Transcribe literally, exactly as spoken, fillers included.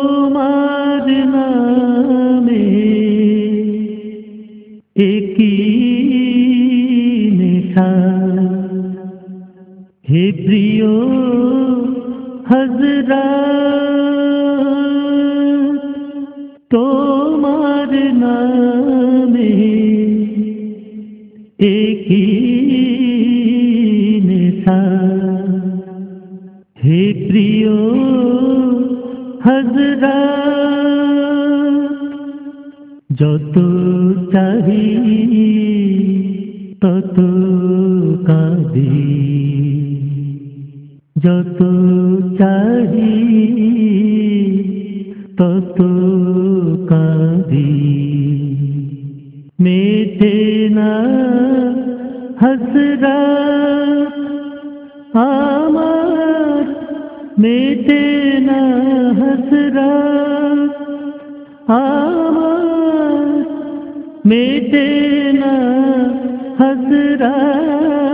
তোমার নামে একই নেশা, হে প্রিয় হযরত তোমার নামে একই নেশা, হে প্রিয় হযরত যত চাহি তত কাঁদি, যত চাহি তত কাঁদি, মেটে না হযরত আমার, মেটে না হযরত আমার, মেটে না হযরত